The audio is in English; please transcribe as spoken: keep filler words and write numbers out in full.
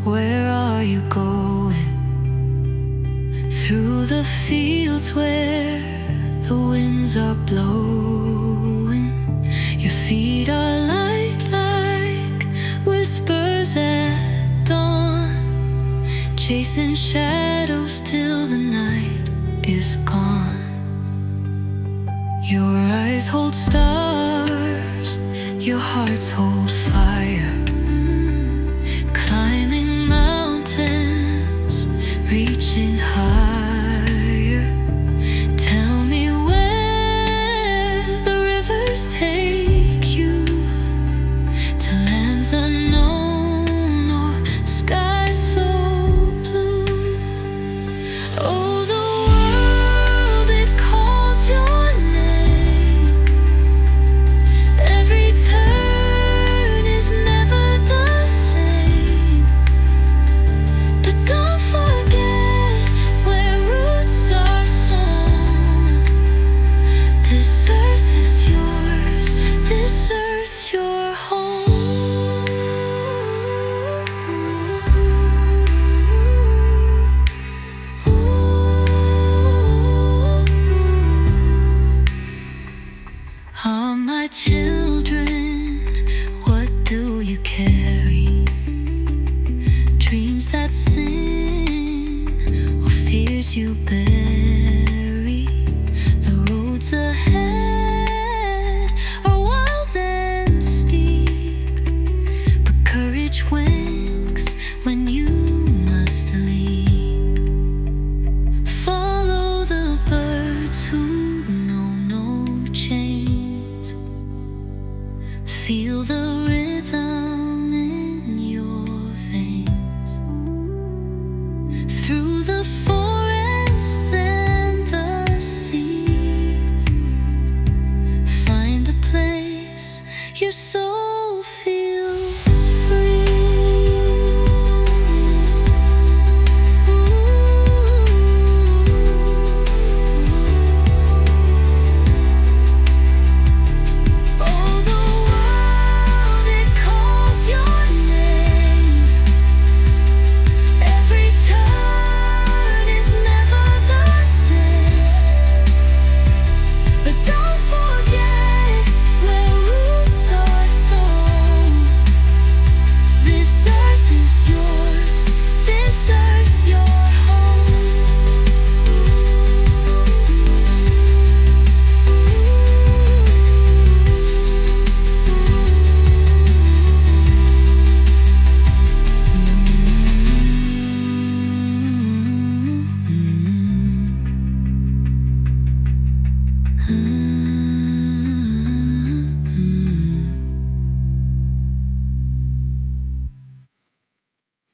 Where are you going? Through the fields where the winds are blowing. Your feet are light like whispers at dawn, chasing shadows till the night is gone. Your eyes hold stars, your hearts hold fire, climbing mountains, reaching higher. Tell me where the rivers take you, to lands unknown or skies so blue. Oh, the world, it calls your name. Every turn is never the same. But don't forget where roots are sown. This earth is yours, this earth's your home. Ah, my children, what do you carry? Dreams that sin or fears you bear?